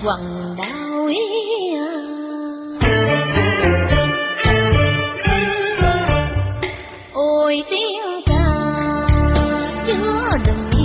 quần đau ý. Ôi tiếng ca chứa đừng